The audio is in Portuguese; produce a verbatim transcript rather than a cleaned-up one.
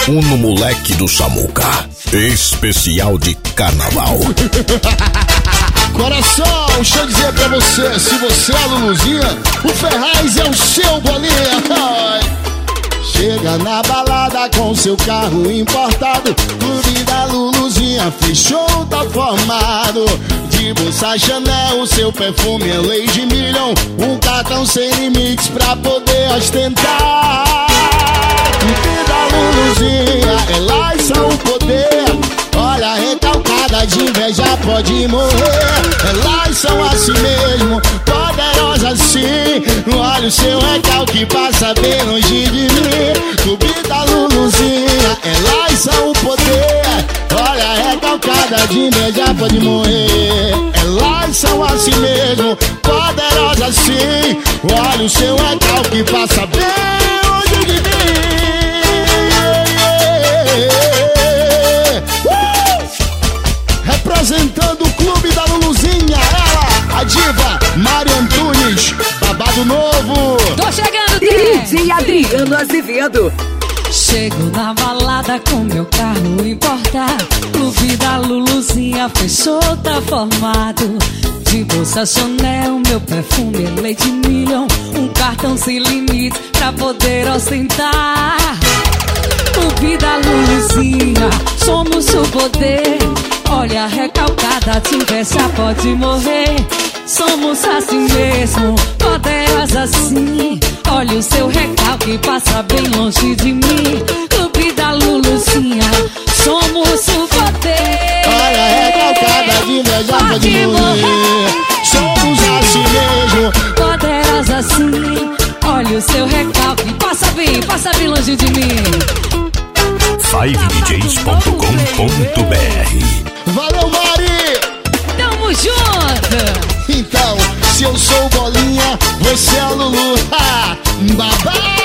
Uno Moleque do Samuca, especial de carnaval. Coração, deixa eu dizer pra você, se você é a Luluzinha, o Ferraz é o seu bolinha. Ai. Chega na balada com seu carro importado, clube da Luluzinha fechou, tá formado. De bolsa Chanel, o seu perfume é Lady Million, um cartão sem limites pra poder ostentar. Clube da Luluzinha, elas são o poder. Olha, recalcada de inveja pode morrer. Elas são assim mesmo, poderosas sim. Olha o seu recalque passa bem longe de mim. Clube da Luluzinha, elas são o poder. Olha, recalcada de inveja pode morrer. Elas são assim mesmo, poderosas sim. Olha o seu recalque passa bem longe de mim. Representando o clube da Luluzinha, ela, a diva Mari Antunes, babado novo. Tô chegando, D J Adriano Azevedo. Chego na balada com meu carro importado, clube da Luluzinha fechou, tá formado. De bolsa Chanel, meu perfume é Lady Million, um cartão sem limites pra poder ostentar. Clube da Luluzinha, somos o poder. Olha, recalcada de inveja pode morrer. Somos assim mesmo, poderosas assim. Olha o seu recalque passa bem longe de mim. Clube da Luluzinha, somos o poder. Olha, recalcada de inveja pode morrer. Somos assim mesmo, poderosas assim. Olha o seu recalque passa bem, passa bem longe de mim. five d js ponto com ponto b r. Valeu, Mari! Tamo junto! Então, se eu sou bolinha, você é Lulu. Ha! Babá!